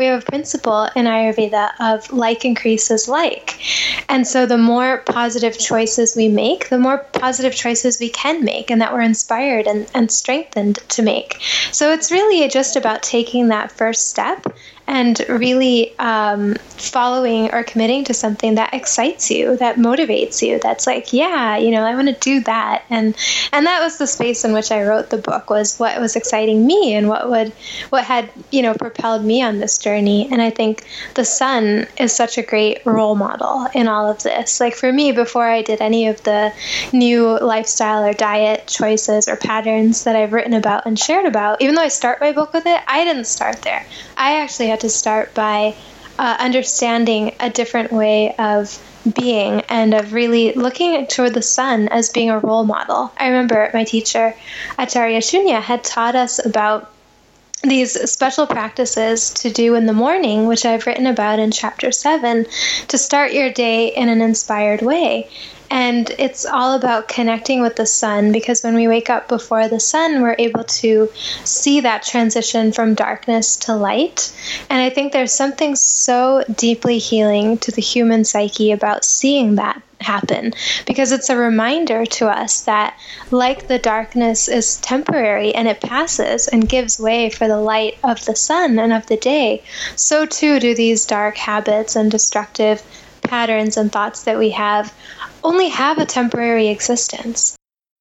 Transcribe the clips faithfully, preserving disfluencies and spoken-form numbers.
we have a principle in Ayurveda of like increases like. And so the more positive choices we make, the more positive choices we can make and that we're inspired and, and strengthened to make. So it's really just about taking that first step and really um, following or committing to something that excites you, that motivates you, that's like, yeah, you know, I want to do that. And and that was the space in which I wrote the book, was what was exciting me and what would what had, you know, propelled me on this journey. And I think the sun is such a great role model in all of this. Like for me, before I did any of the new lifestyle or diet choices or patterns that I've written about and shared about, even though I start my book with it, I didn't start there. I actually had to start by uh, understanding a different way of being and of really looking toward the sun as being a role model. I remember my teacher, Acharya Shunya, had taught us about these special practices to do in the morning, which I've written about in chapter seven, to start your day in an inspired way. And it's all about connecting with the sun, because when we wake up before the sun, we're able to see that transition from darkness to light. And I think there's something so deeply healing to the human psyche about seeing that happen, because it's a reminder to us that, like the darkness is temporary and it passes and gives way for the light of the sun and of the day, so too do these dark habits and destructive patterns and thoughts that we have only have a temporary existence.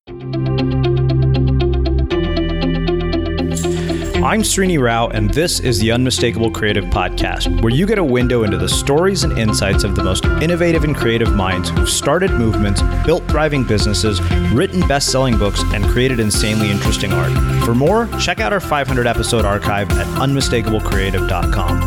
I'm Srini Rao, and this is the Unmistakable Creative Podcast, where you get a window into the stories and insights of the most innovative and creative minds who've started movements, built thriving businesses, written best-selling books, and created insanely interesting art. For more, check out our five hundred episode archive at unmistakable creative dot com.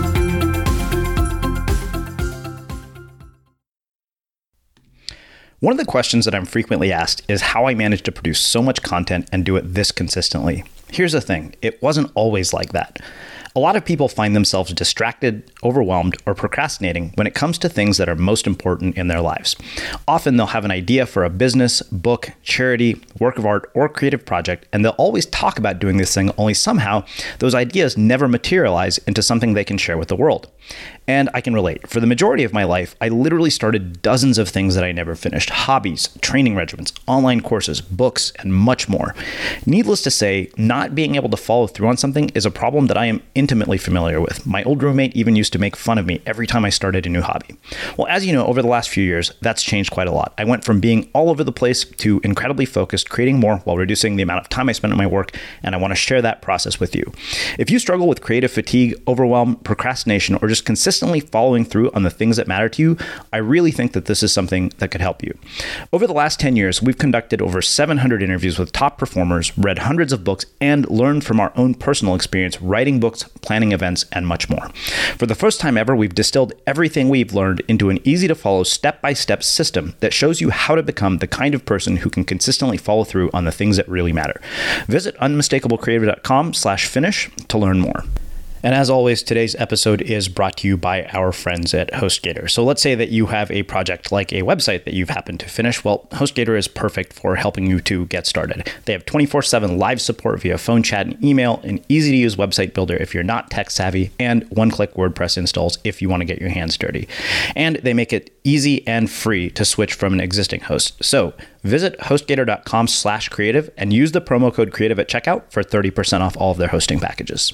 One of the questions that I'm frequently asked is how I manage to produce so much content and do it this consistently. Here's the thing, it wasn't always like that. A lot of people find themselves distracted, overwhelmed, or procrastinating when it comes to things that are most important in their lives. Often they'll have an idea for a business, book, charity, work of art, or creative project, and they'll always talk about doing this thing, only somehow those ideas never materialize into something they can share with the world. And I can relate. For the majority of my life, I literally started dozens of things that I never finished: hobbies, training regimens, online courses, books, and much more. Needless to say, not being able to follow through on something is a problem that I am intimately familiar with. My old roommate even used to make fun of me every time I started a new hobby. Well, as you know, over the last few years, that's changed quite a lot. I went from being all over the place to incredibly focused, creating more while reducing the amount of time I spent on my work, and I want to share that process with you. If you struggle with creative fatigue, overwhelm, procrastination, or just consistently following through on the things that matter to you, I really think that this is something that could help you. Over the last ten years, we've conducted over seven hundred interviews with top performers, read hundreds of books, and learned from our own personal experience writing books, planning events, and much more. For the first time ever, we've distilled everything we've learned into an easy-to-follow step-by-step system that shows you how to become the kind of person who can consistently follow through on the things that really matter. Visit unmistakable creative dot com slash finish to learn more. And as always, today's episode is brought to you by our friends at HostGator. So let's say that you have a project like a website that you've happened to finish. Well, HostGator is perfect for helping you to get started. They have twenty-four seven live support via phone chat and email, an easy-to-use website builder if you're not tech-savvy, and one-click WordPress installs if you want to get your hands dirty. And they make it easy and free to switch from an existing host. So visit HostGator dot com slash creative and use the promo code creative at checkout for thirty percent off all of their hosting packages.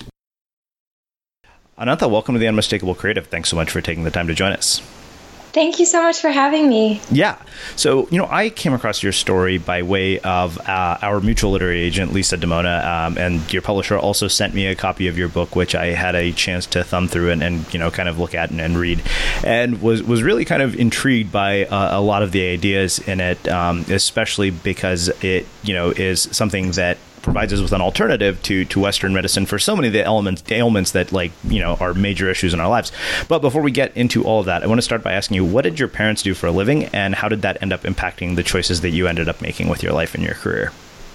Anantha, welcome to the Unmistakable Creative. Thanks so much for taking the time to join us. Thank you so much for having me. Yeah. So, you know, I came across your story by way of uh, our mutual literary agent, Lisa Demona, um, and your publisher also sent me a copy of your book, which I had a chance to thumb through and, and you know, kind of look at and, and read, and was, was really kind of intrigued by uh, a lot of the ideas in it, um, especially because it, you know, is something that provides us with an alternative to to Western medicine for so many of the elements ailments that, like, you know, are major issues in our lives. But before we get into all of that, I want to start by asking you, what did your parents do for a living, and how did that end up impacting the choices that you ended up making with your life and your career?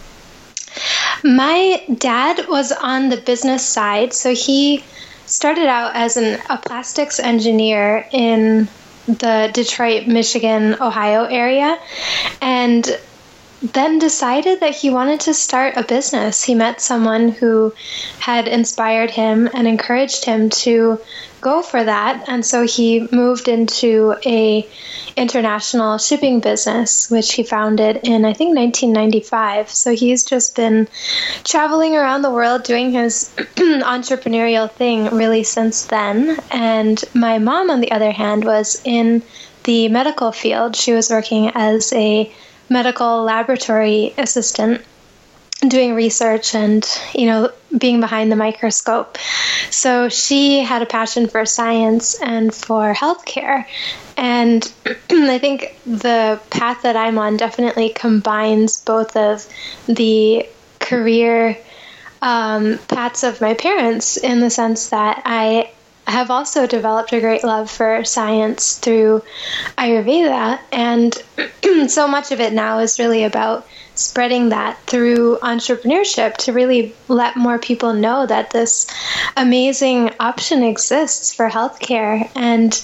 My dad was on the business side, so he started out as an, a plastics engineer in the Detroit, Michigan, Ohio area, and then decided that he wanted to start a business. He met someone who had inspired him and encouraged him to go for that. And so he moved into a international shipping business, which he founded in, I think, nineteen ninety-five. So he's just been traveling around the world doing his entrepreneurial thing really since then. And my mom, on the other hand, was in the medical field. She was working as a medical laboratory assistant, doing research and, you know, being behind the microscope. So she had a passion for science and for healthcare. And I think the path that I'm on definitely combines both of the career um, paths of my parents, in the sense that I have also developed a great love for science through Ayurveda. And so much of it now is really about spreading that through entrepreneurship to really let more people know that this amazing option exists for healthcare. And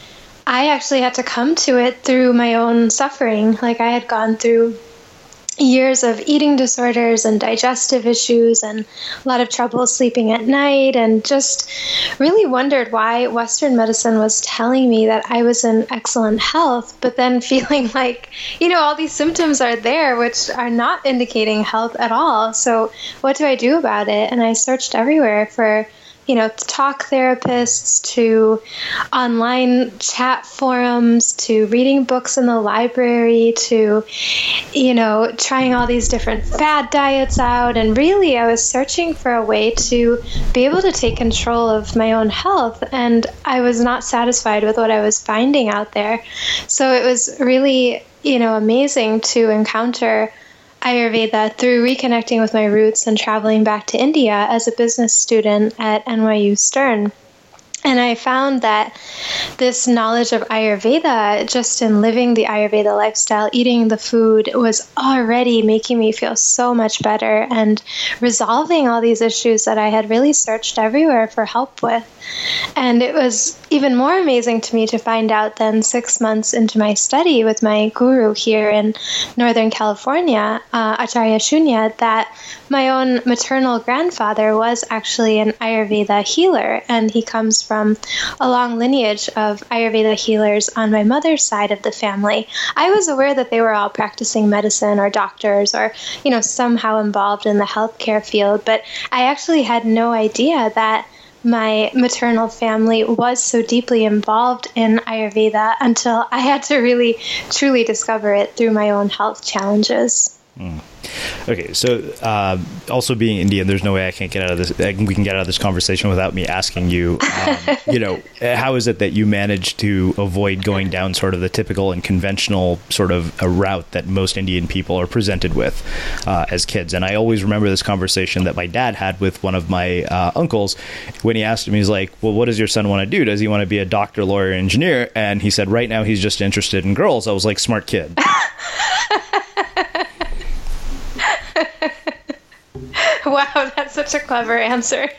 I actually had to come to it through my own suffering. Like, I had gone through years of eating disorders and digestive issues and a lot of trouble sleeping at night, and just really wondered why Western medicine was telling me that I was in excellent health, but then feeling like, you know, all these symptoms are there which are not indicating health at all. So what do I do about it? And I searched everywhere for, you know, talk therapists, to online chat forums, to reading books in the library, to, you know, trying all these different fad diets out. And really, I was searching for a way to be able to take control of my own health. And I was not satisfied with what I was finding out there. So it was really, you know, amazing to encounter Ayurveda through reconnecting with my roots and traveling back to India as a business student at N Y U Stern. And I found that this knowledge of Ayurveda, just in living the Ayurveda lifestyle, eating the food, was already making me feel so much better and resolving all these issues that I had really searched everywhere for help with. And it was even more amazing to me to find out then, six months into my study with my guru here in Northern California, uh, Acharya Shunya, that my own maternal grandfather was actually an Ayurveda healer, and he comes from a long lineage of Ayurveda healers on my mother's side of the family. I was aware that they were all practicing medicine or doctors or, you know, somehow involved in the healthcare field, but I actually had no idea that my maternal family was so deeply involved in Ayurveda until I had to really, truly discover it through my own health challenges. Mm. Okay, so uh, also being Indian, there's no way I can't get out of this. We can get out of this conversation without me asking you. Um, you know, how is it that you managed to avoid going down sort of the typical and conventional sort of a route that most Indian people are presented with uh, as kids? And I always remember this conversation that my dad had with one of my uh, uncles when he asked him. He's like, "Well, what does your son want to do? Does he want to be a doctor, lawyer, engineer?" And he said, "Right now, he's just interested in girls." I was like, "Smart kid." Wow, that's such a clever answer.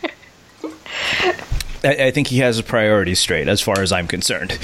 I, I think he has his priorities straight as far as I'm concerned.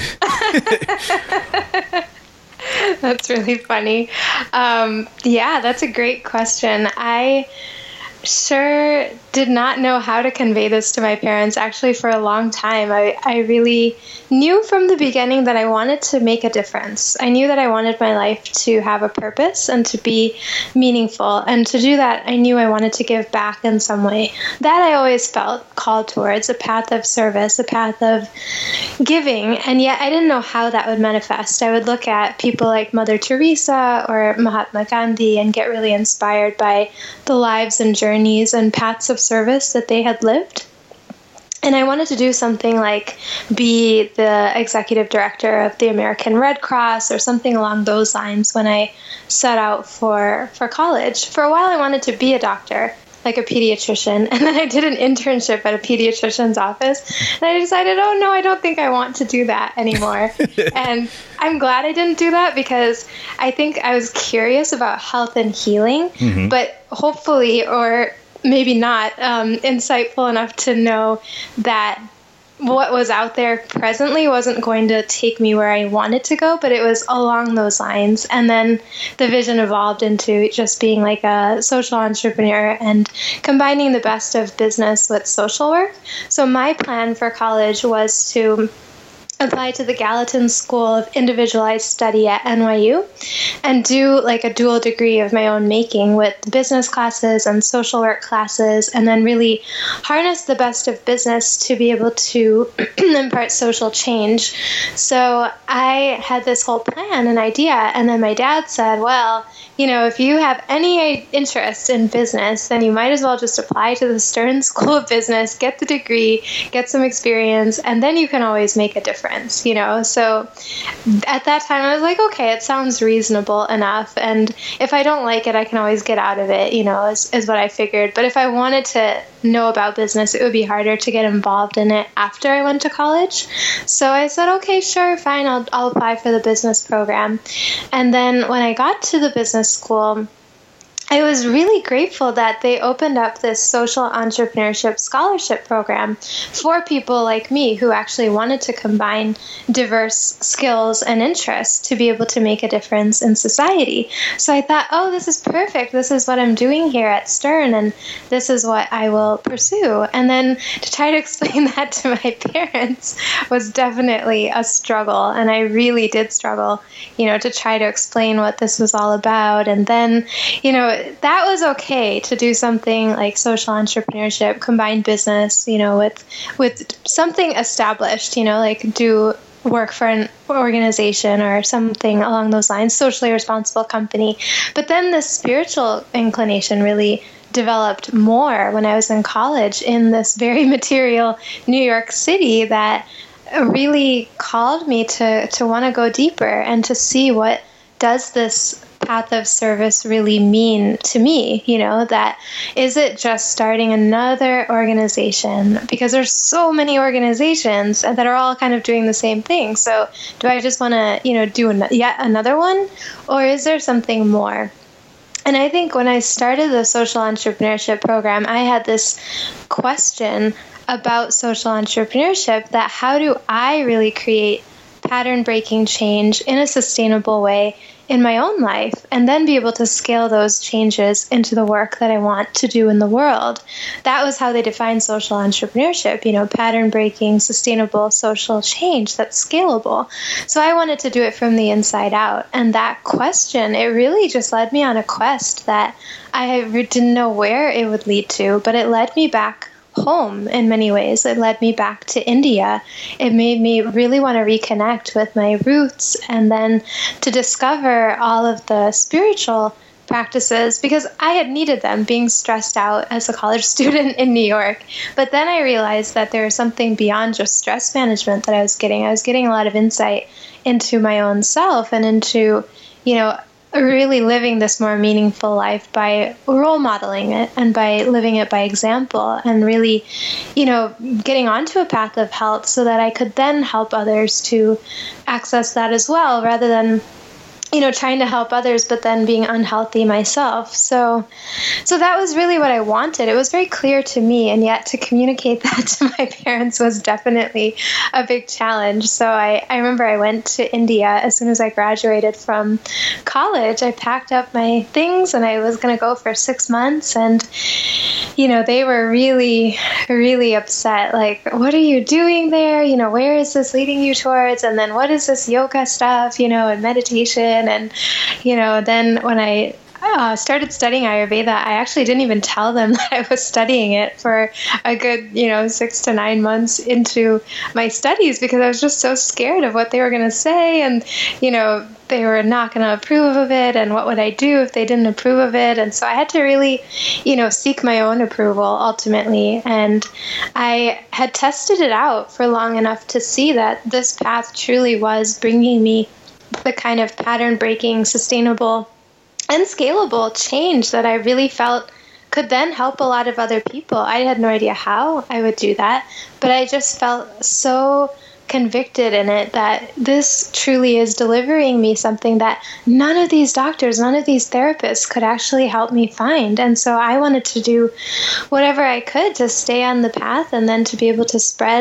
That's really funny. Um, yeah, that's a great question. I sure did not know how to convey this to my parents. Actually, for a long time, I, I really knew from the beginning that I wanted to make a difference. I knew that I wanted my life to have a purpose and to be meaningful. And to do that, I knew I wanted to give back in some way. That I always felt called towards, a path of service, a path of giving. And yet I didn't know how that would manifest. I would look at people like Mother Teresa or Mahatma Gandhi and get really inspired by the lives and journeys and paths of service that they had lived. And I wanted to do something like be the executive director of the American Red Cross or something along those lines when I set out for, for college. For a while, I wanted to be a doctor, like a pediatrician. And then I did an internship at a pediatrician's office. And I decided, oh, no, I don't think I want to do that anymore. And I'm glad I didn't do that because I think I was curious about health and healing, mm-hmm. but hopefully, or maybe not, um, insightful enough to know that what was out there presently wasn't going to take me where I wanted to go, but it was along those lines. And then the vision evolved into just being like a social entrepreneur and combining the best of business with social work. So my plan for college was to apply to the Gallatin School of Individualized Study at N Y U and do like a dual degree of my own making with business classes and social work classes, and then really harness the best of business to be able to impart social change. So I had this whole plan and idea, and then my dad said, well, you know, if you have any interest in business, then you might as well just apply to the Stern School of Business, get the degree, get some experience, and then you can always make a difference, you know? So at that time, I was like, okay, it sounds reasonable enough. And if I don't like it, I can always get out of it, you know, is, is what I figured. But if I wanted to know about business, it would be harder to get involved in it after I went to college. So I said, okay, sure, fine, I'll, I'll apply for the business program. And then when I got to the business school, I was really grateful that they opened up this social entrepreneurship scholarship program for people like me who actually wanted to combine diverse skills and interests to be able to make a difference in society. So I thought, oh, this is perfect. This is what I'm doing here at Stern, and this is what I will pursue. And then to try to explain that to my parents was definitely a struggle. And I really did struggle, you know, to try to explain what this was all about. And then, you know, that was okay to do something like social entrepreneurship, combine business, you know, with with something established, you know, like do work for an organization or something along those lines, socially responsible company. But then the spiritual inclination really developed more when I was in college in this very material New York City that really called me to, to want to go deeper and to see what does this path of service really mean to me, you know, that is it just starting another organization? Because there's so many organizations that are all kind of doing the same thing. So do I just want to, you know, do an- yet another one? Or is there something more? And I think when I started the social entrepreneurship program, I had this question about social entrepreneurship, that how do I really create pattern-breaking change in a sustainable way in my own life, and then be able to scale those changes into the work that I want to do in the world. That was how they defined social entrepreneurship, you know, pattern-breaking, sustainable social change that's scalable. So I wanted to do it from the inside out. And that question, it really just led me on a quest that I didn't know where it would lead to, but it led me back home in many ways. It led me back to India. It made me really want to reconnect with my roots, and then to discover all of the spiritual practices, because I had needed them being stressed out as a college student in New York. But then I realized that there was something beyond just stress management that I was getting. I was getting a lot of insight into my own self and into, you know, really living this more meaningful life by role modeling it and by living it by example, and really, you know, getting onto a path of health so that I could then help others to access that as well, rather than, you know, trying to help others, but then being unhealthy myself. So, so that was really what I wanted. It was very clear to me, and yet to communicate that to my parents was definitely a big challenge. So I, I remember I went to India as soon as I graduated from college. I packed up my things and I was going to go for six months. And, you know, they were really, really upset. Like, what are you doing there? You know, where is this leading you towards? And then what is this yoga stuff, you know, and meditation? And, you know, then when I uh, started studying Ayurveda, I actually didn't even tell them that I was studying it for a good, you know, six to nine months into my studies, because I was just so scared of what they were going to say. And, you know, they were not going to approve of it. And what would I do if they didn't approve of it? And so I had to really, you know, seek my own approval ultimately. And I had tested it out for long enough to see that this path truly was bringing me the kind of pattern-breaking, sustainable, and scalable change that I really felt could then help a lot of other people. I had no idea how I would do that, but I just felt so convicted in it that this truly is delivering me something that none of these doctors, none of these therapists could actually help me find. And so I wanted to do whatever I could to stay on the path, and then to be able to spread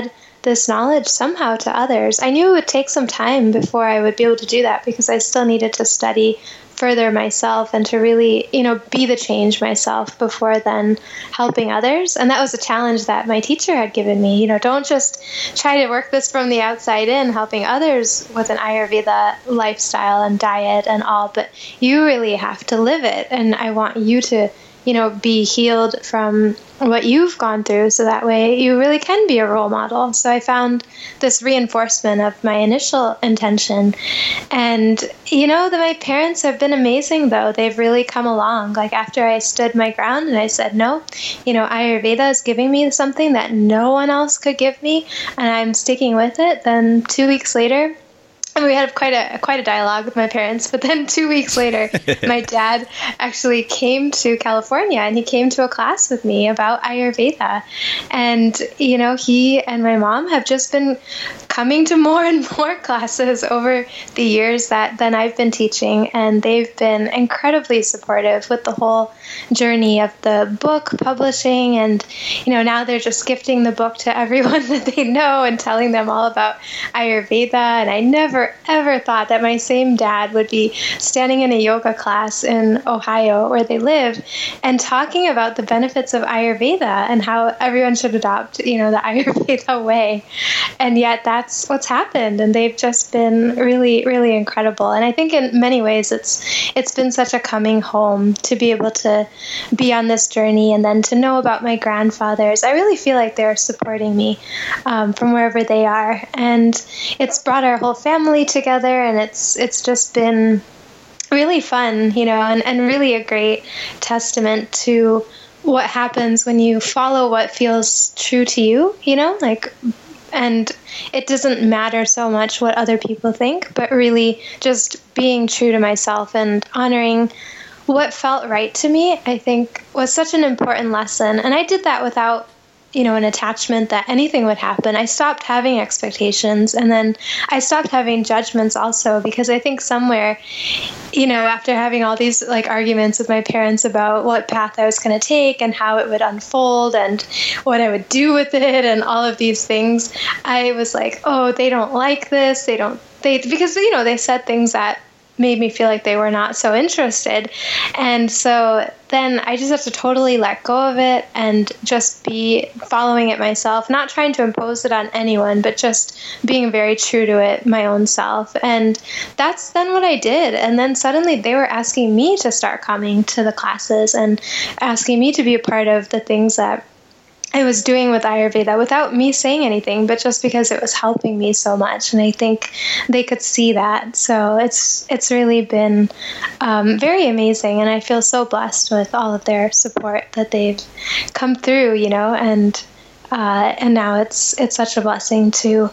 this knowledge somehow to others. I knew it would take some time before I would be able to do that because I still needed to study further myself and to really, you know, be the change myself before then helping others. And that was a challenge that my teacher had given me. You know, don't just try to work this from the outside in, helping others with an Ayurveda lifestyle and diet and all, but you really have to live it. And I want you to, you know, be healed from what you've gone through so that way you really can be a role model. So I found this reinforcement of my initial intention. And, you know, that my parents have been amazing, though. They've really come along. Like after I stood my ground and I said, no, you know, Ayurveda is giving me something that no one else could give me, and I'm sticking with it. Then two weeks later, and we had quite a quite a dialogue with my parents. But then two weeks later, my dad actually came to California and he came to a class with me about Ayurveda. And, you know, he and my mom have just been coming to more and more classes over the years that then I've been teaching. And they've been incredibly supportive with the whole journey of the book publishing. And, you know, now they're just gifting the book to everyone that they know and telling them all about Ayurveda. And I never ever thought that my same dad would be standing in a yoga class in Ohio where they live and talking about the benefits of Ayurveda and how everyone should adopt, you know, the Ayurveda way. And yet that's what's happened. And they've just been really, really incredible. And I think in many ways it's it's been such a coming home to be able to be on this journey and then to know about my grandfathers. I really feel like they're supporting me um, from wherever they are. And it's brought our whole family together, and it's it's just been really fun, you know, and, and really a great testament to what happens when you follow what feels true to you, you know, like, and it doesn't matter so much what other people think, but really just being true to myself and honoring what felt right to me, I think was such an important lesson. And I did that without, you know, an attachment that anything would happen. I stopped having expectations, and then I stopped having judgments also, because I think somewhere, you know, after having all these like arguments with my parents about what path I was going to take and how it would unfold and what I would do with it and all of these things, I was like, oh, they don't like this. They don't, they, because, you know, they said things that made me feel like they were not so interested. And so then I just have to totally let go of it and just be following it myself, not trying to impose it on anyone, but just being very true to it, my own self. And that's then what I did. And then suddenly they were asking me to start coming to the classes and asking me to be a part of the things that I was doing with Ayurveda without me saying anything, but just because it was helping me so much. And I think they could see that. So it's it's really been um, very amazing. And I feel so blessed with all of their support that they've come through, you know, and uh, and now it's it's such a blessing to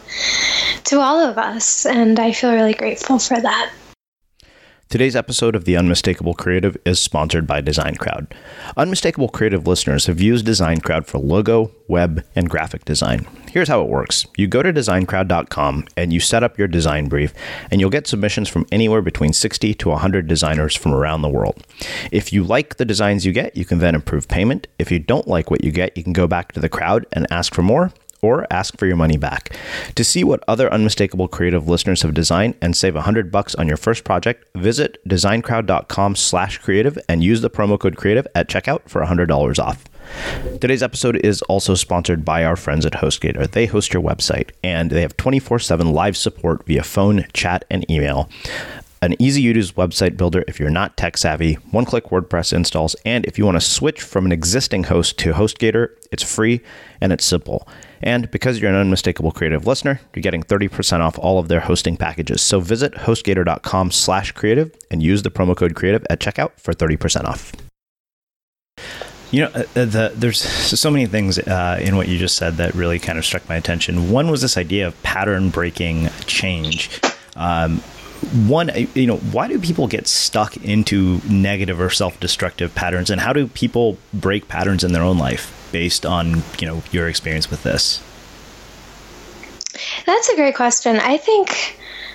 to all of us. And I feel really grateful for that. Today's episode of The Unmistakable Creative is sponsored by Design Crowd. Unmistakable Creative listeners have used Design Crowd for logo, web, and graphic design. Here's how it works. You go to design crowd dot com and you set up your design brief, and you'll get submissions from anywhere between sixty to one hundred designers from around the world. If you like the designs you get, you can then approve payment. If you don't like what you get, you can go back to the crowd and ask for more, or ask for your money back. To see what other Unmistakable Creative listeners have designed and save one hundred bucks on your first project, visit design crowd dot com slash creative and use the promo code creative at checkout for one hundred dollars off. Today's episode is also sponsored by our friends at HostGator. They host your website, and they have twenty-four seven live support via phone, chat, and email. An easy-to-use website builder if you're not tech-savvy, one-click WordPress installs, and if you want to switch from an existing host to HostGator, it's free and it's simple. And because you're an Unmistakable Creative listener, you're getting thirty percent off all of their hosting packages. So visit HostGator dot com slash creative and use the promo code creative at checkout for thirty percent off. You know, uh, the, there's so many things uh, in what you just said that really kind of struck my attention. One was this idea of pattern-breaking change. Um, One, you know, why do people get stuck into negative or self-destructive patterns, and how do people break patterns in their own life based on, you know, your experience with this? That's a great question. I think,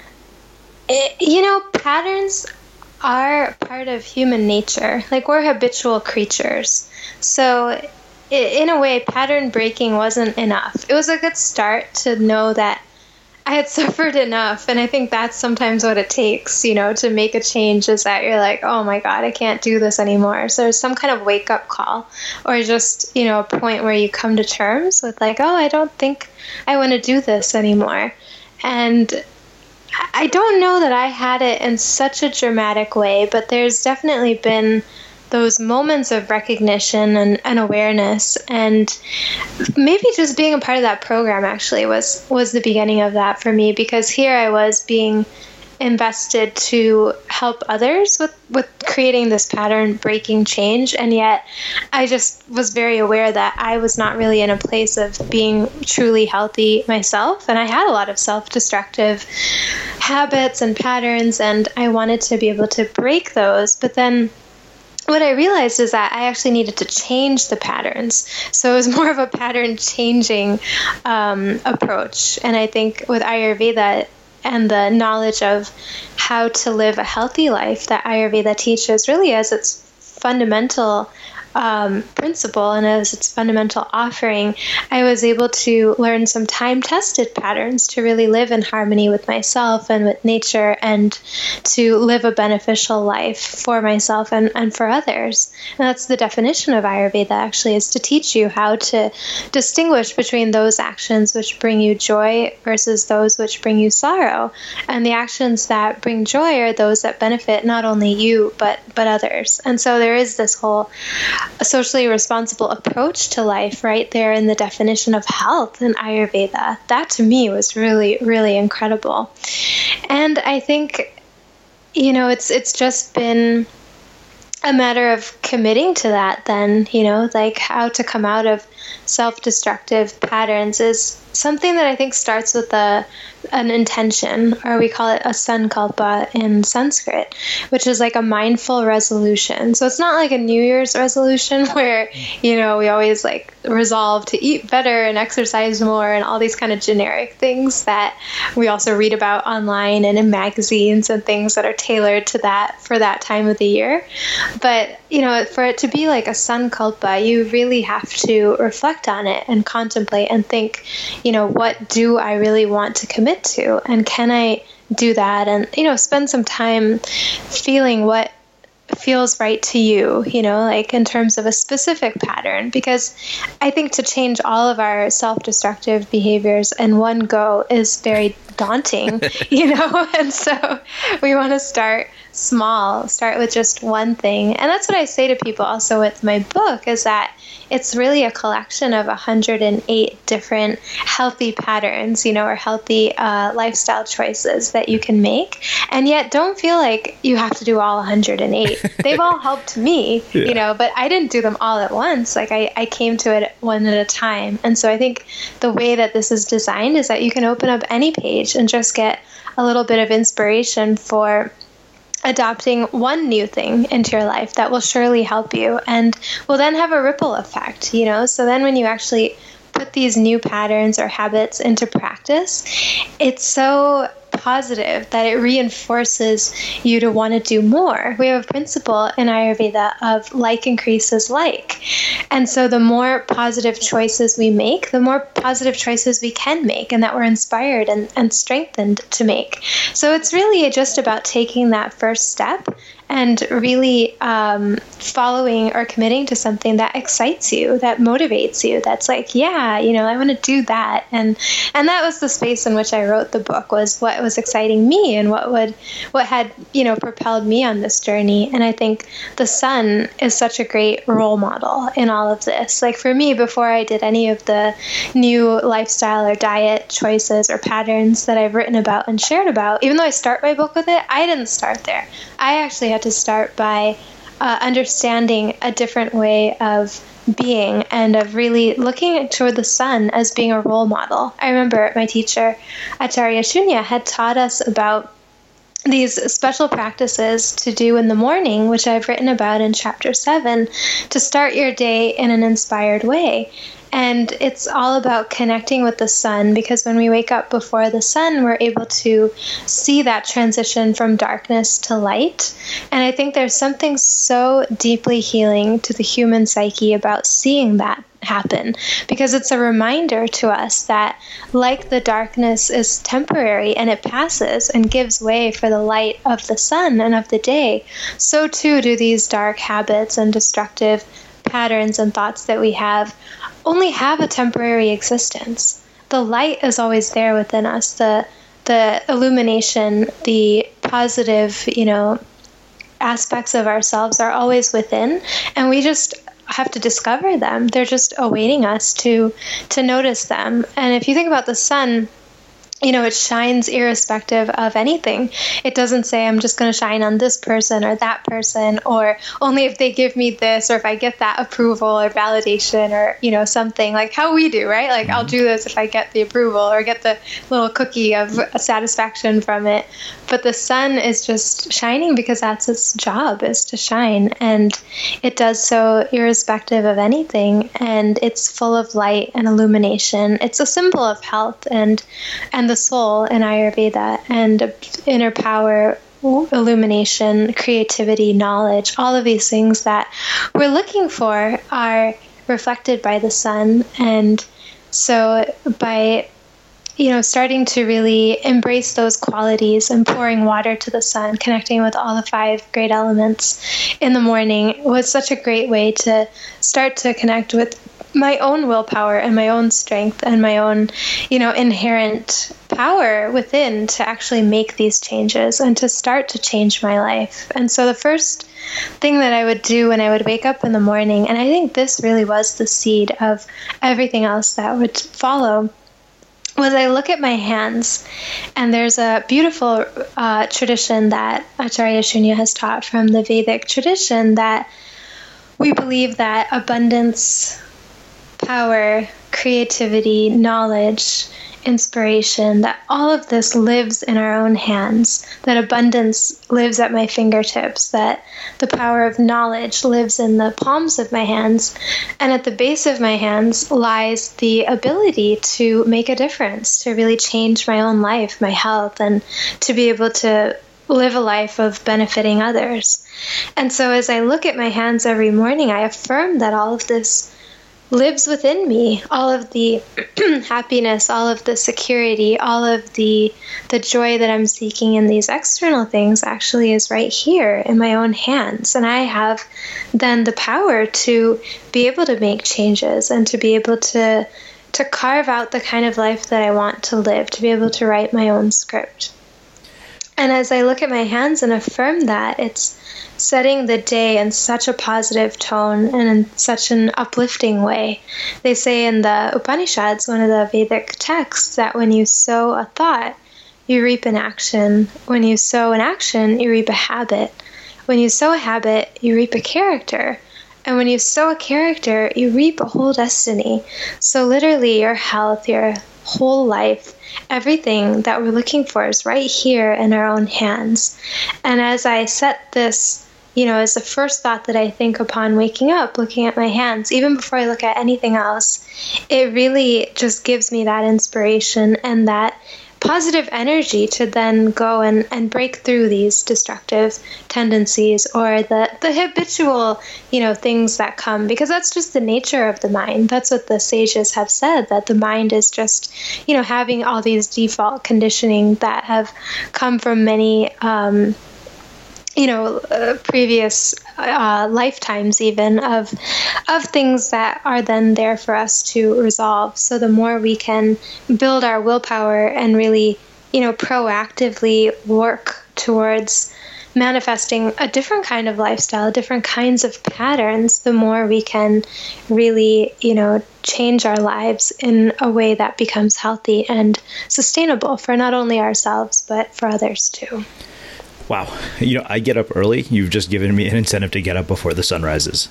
it, you know, patterns are part of human nature. Like, we're habitual creatures. So in a way, pattern breaking wasn't enough. It was a good start to know that I had suffered enough. And I think that's sometimes what it takes, you know, to make a change, is that you're like, oh my God, I can't do this anymore. So there's some kind of wake up call, or just, you know, a point where you come to terms with like, oh, I don't think I want to do this anymore. And I don't know that I had it in such a dramatic way, but there's definitely been those moments of recognition and, and awareness, and maybe just being a part of that program actually was was the beginning of that for me, because here I was being invested to help others with, with creating this pattern breaking change, and yet I just was very aware that I was not really in a place of being truly healthy myself, and I had a lot of self-destructive habits and patterns, and I wanted to be able to break those. But then what I realized is that I actually needed to change the patterns. So it was more of a pattern changing um, approach. And I think with Ayurveda and the knowledge of how to live a healthy life that Ayurveda teaches really as its fundamental um, principle and as its fundamental offering, I was able to learn some time-tested patterns to really live in harmony with myself and with nature, and to live a beneficial life for myself and, and for others. And that's the definition of Ayurveda, actually, is to teach you how to distinguish between those actions which bring you joy versus those which bring you sorrow. And the actions that bring joy are those that benefit not only you, but, but others. And so there is this whole a socially responsible approach to life right there in the definition of health in Ayurveda. That to me was really, really incredible. And I think, you know, it's it's just been a matter of committing to that then, you know, like how to come out of self-destructive patterns is something that I think starts with a an intention, or we call it a sankalpa in Sanskrit, which is like a mindful resolution. So it's not like a New Year's resolution where, you know, we always like resolve to eat better and exercise more and all these kind of generic things that we also read about online and in magazines and things that are tailored to that for that time of the year. But, you know, for it to be like a sankalpa, you really have to reflect on it and contemplate and think, you know, what do I really want to commit to, and can I do that? And, you know, spend some time feeling what feels right to you, you know, like in terms of a specific pattern, because I think to change all of our self-destructive behaviors in one go is very daunting, you know, and so we want to start small, start with just one thing. And that's what I say to people also with my book, is that it's really a collection of one hundred eight different healthy patterns, you know, or healthy uh, lifestyle choices that you can make. And yet don't feel like you have to do all one hundred eight. They've all helped me, yeah. you know, but I didn't do them all at once. Like I, I came to it one at a time. And so I think the way that this is designed is that you can open up any page and just get a little bit of inspiration for adopting one new thing into your life that will surely help you and will then have a ripple effect, you know? So then when you actually put these new patterns or habits into practice, it's so positive that it reinforces you to want to do more. We have a principle in Ayurveda of like increases like. And so the more positive choices we make, the more positive choices we can make and that we're inspired and, and strengthened to make. So it's really just about taking that first step and really um, following or committing to something that excites you, that motivates you, that's like, yeah, you know, I want to do that. And and that was the space in which I wrote the book, was what was exciting me and what would what had, you know, propelled me on this journey. And I think the sun is such a great role model in all of this. Like for me, before I did any of the new lifestyle or diet choices or patterns that I've written about and shared about, even though I start my book with it, I didn't start there. I actually had to start by uh, understanding a different way of being and of really looking toward the sun as being a role model. I remember my teacher, Acharya Shunya, had taught us about these special practices to do in the morning, which I've written about in chapter seven, to start your day in an inspired way. And it's all about connecting with the sun, because when we wake up before the sun, we're able to see that transition from darkness to light. And I think there's something so deeply healing to the human psyche about seeing that happen, because it's a reminder to us that, like the darkness is temporary and it passes and gives way for the light of the sun and of the day, so too do these dark habits and destructive patterns and thoughts that we have only have a temporary existence. The light is always there within us. The the illumination, the positive, you know, aspects of ourselves are always within, and we just have to discover them. They're just awaiting us to to notice them. And if you think about the sun, you know, it shines irrespective of anything. It doesn't say, I'm just going to shine on this person or that person, or only if they give me this, or if I get that approval or validation, or, you know, something like how we do, right? Like, mm-hmm. I'll do this if I get the approval or get the little cookie of satisfaction from it. But the sun is just shining because that's its job, is to shine. And it does so irrespective of anything. And it's full of light and illumination. It's a symbol of health and, and the soul in Ayurveda, and inner power, illumination, creativity, knowledge. All of these things that we're looking for are reflected by the sun. And so by, you know, starting to really embrace those qualities and pouring water to the sun, connecting with all the five great elements in the morning was such a great way to start to connect with my own willpower and my own strength and my own, you know, inherent power within to actually make these changes and to start to change my life. And so the first thing that I would do when I would wake up in the morning, and I think this really was the seed of everything else that would follow, was I look at my hands. And there's a beautiful uh, tradition that Acharya Shunya has taught from the Vedic tradition, that we believe that abundance, power, creativity, knowledge, inspiration, that all of this lives in our own hands, that abundance lives at my fingertips, that the power of knowledge lives in the palms of my hands, and at the base of my hands lies the ability to make a difference, to really change my own life, my health, and to be able to live a life of benefiting others. And so as I look at my hands every morning, I affirm that all of this lives within me. All of the happiness, all of the security, all of the the joy that I'm seeking in these external things actually is right here in my own hands. And I have then the power to be able to make changes and to be able to to carve out the kind of life that I want to live, to be able to write my own script. And as I look at my hands and affirm that, it's setting the day in such a positive tone and in such an uplifting way. They say in the Upanishads, one of the Vedic texts, that when you sow a thought, you reap an action. When you sow an action, you reap a habit. When you sow a habit, you reap a character. And when you sow a character, you reap a whole destiny. So literally your health, your whole life, everything that we're looking for is right here in our own hands. And as I set this, you know, as the first thought that I think upon waking up, looking at my hands, even before I look at anything else, it really just gives me that inspiration and that positive energy to then go and, and break through these destructive tendencies or the, the habitual, you know, things that come, because that's just the nature of the mind. That's what the sages have said, that the mind is just, you know, having all these default conditioning that have come from many, um, you know, uh, previous uh, lifetimes even of of things that are then there for us to resolve. So the more we can build our willpower and really, you know, proactively work towards manifesting a different kind of lifestyle, different kinds of patterns, the more we can really, you know, change our lives in a way that becomes healthy and sustainable for not only ourselves, but for others too. Wow. You know, I get up early. You've just given me an incentive to get up before the sun rises.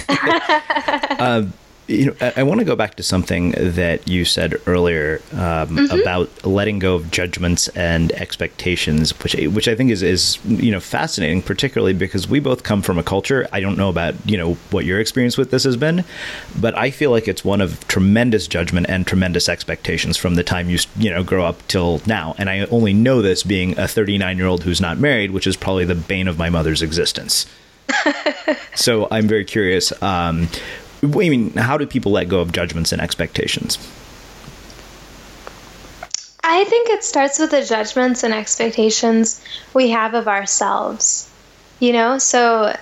uh, you know, I, I want to go back to something that you said earlier um, mm-hmm. about letting go of judgments and expectations, which which I think is, is, you know, fascinating, particularly because we both come from a culture. I don't know about, you know, what your experience with this has been, but I feel like it's one of tremendous judgment and tremendous expectations from the time you, you know, grow up till now. And I only know this being a thirty-nine-year-old who's not married, which is probably the bane of my mother's existence. So I'm very curious. Um, I mean, how do people let go of judgments and expectations? I think it starts with the judgments and expectations we have of ourselves, you know? So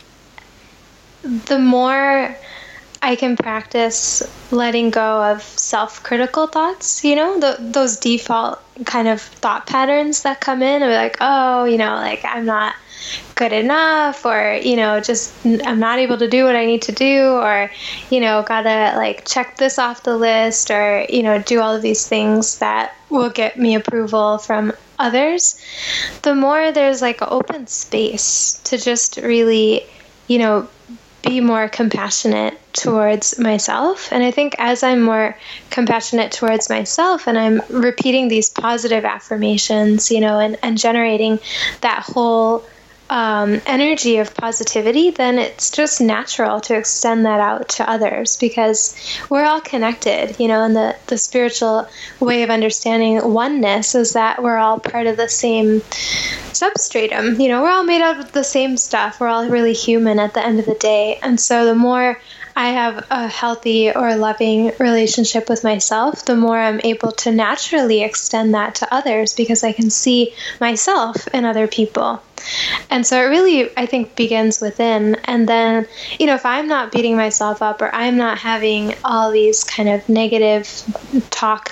the more I can practice letting go of self-critical thoughts, you know, the, those default kind of thought patterns that come in and be like, oh, you know, like I'm not good enough, or, you know, just I'm not able to do what I need to do, or, you know, gotta like check this off the list, or, you know, do all of these things that will get me approval from others. The more there's like an open space to just really, you know, be more compassionate towards myself. And I think as I'm more compassionate towards myself and I'm repeating these positive affirmations, you know, and, and generating that whole um, energy of positivity, then it's just natural to extend that out to others, because we're all connected, you know, and the, the spiritual way of understanding oneness is that we're all part of the same substratum. You know, we're all made out of the same stuff. We're all really human at the end of the day. And so the more I have a healthy or loving relationship with myself, the more I'm able to naturally extend that to others, because I can see myself in other people. And so it really, I think, begins within. And then, you know, if I'm not beating myself up, or I'm not having all these kind of negative talk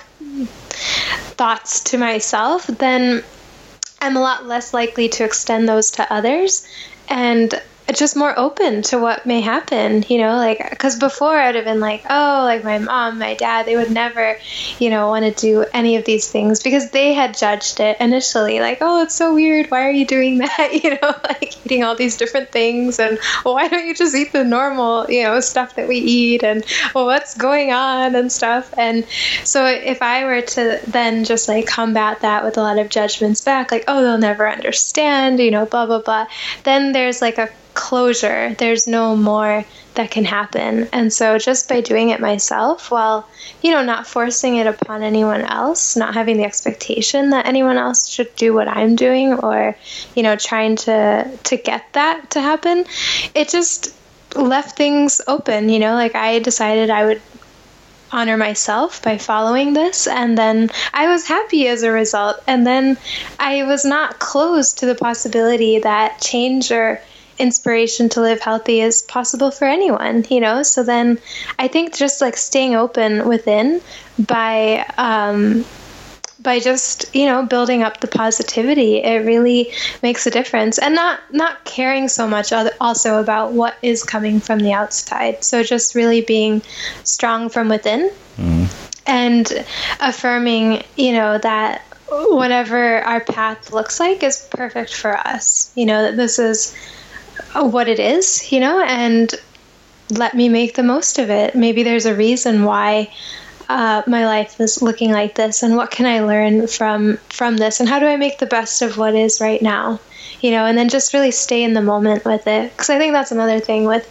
thoughts to myself, then I'm a lot less likely to extend those to others, and just more open to what may happen, you know, like, because before I'd have been like, oh, like my mom, my dad, they would never, you know, want to do any of these things because they had judged it initially, like, oh, it's so weird. Why are you doing that? You know, like eating all these different things, and well, why don't you just eat the normal, you know, stuff that we eat, and well, what's going on and stuff. And so if I were to then just like combat that with a lot of judgments back, like, oh, they'll never understand, you know, blah, blah, blah, then there's like a closure. There's no more that can happen. And so just by doing it myself, while, you know, not forcing it upon anyone else, not having the expectation that anyone else should do what I'm doing, or, you know, trying to to get that to happen, it just left things open. You know, like I decided I would honor myself by following this, and then I was happy as a result. And then I was not closed to the possibility that change or inspiration to live healthy is possible for anyone, you know? So then I think just like staying open within by, um, by just, you know, building up the positivity, it really makes a difference. And not, not caring so much also about what is coming from the outside. So just really being strong from within, mm. and affirming, you know, that whatever our path looks like is perfect for us. You know, that this is what it is, you know, and let me make the most of it. Maybe there's a reason why uh, my life is looking like this, and what can I learn from from this, and how do I make the best of what is right now, you know, and then just really stay in the moment with it. Because I think that's another thing with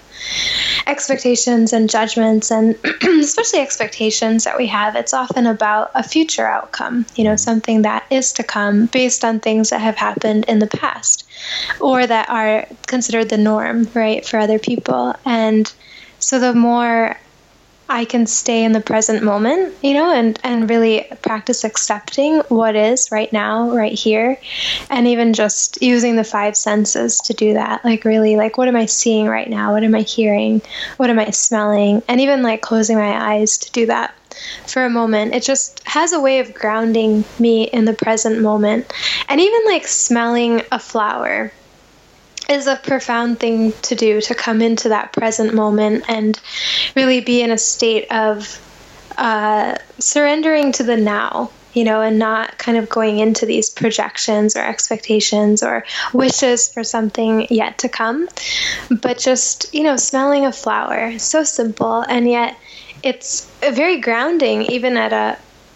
expectations and judgments, and especially expectations that we have. It's often about a future outcome, you know, something that is to come based on things that have happened in the past, or that are considered the norm, right, for other people. And so the more I can stay in the present moment, you know, and, and really practice accepting what is right now, right here, and even just using the five senses to do that. Like really, like, what am I seeing right now? What am I hearing? What am I smelling? And even like closing my eyes to do that for a moment. It just has a way of grounding me in the present moment. And even like smelling a flower is a profound thing to do, to come into that present moment and really be in a state of uh, surrendering to the now, you know, and not kind of going into these projections or expectations or wishes for something yet to come, but just, you know, smelling a flower. So simple, and yet it's very grounding, even at a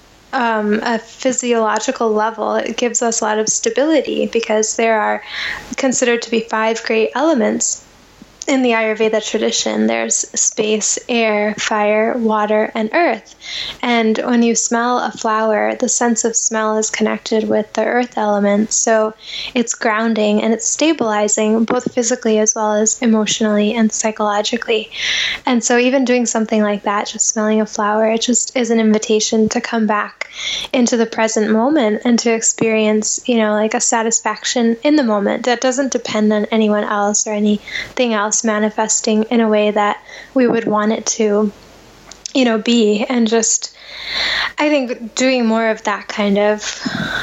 Um, a physiological level. It gives us a lot of stability, because there are considered to be five great elements in the Ayurveda tradition, there's space, air, fire, water, and earth. And when you smell a flower, the sense of smell is connected with the earth element. So it's grounding and it's stabilizing, both physically as well as emotionally and psychologically. And so even doing something like that, just smelling a flower, it just is an invitation to come back into the present moment and to experience, you know, like a satisfaction in the moment that doesn't depend on anyone else or anything else manifesting in a way that we would want it to, you know, be. And just, I think doing more of that kind of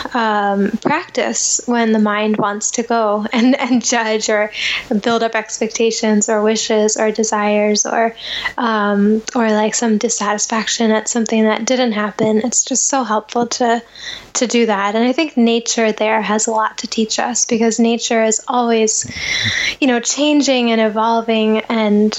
um, practice when the mind wants to go and, and judge or build up expectations or wishes or desires or um, or like some dissatisfaction at something that didn't happen. It's just so helpful to to do that. And I think nature there has a lot to teach us, because nature is always, you know, changing and evolving and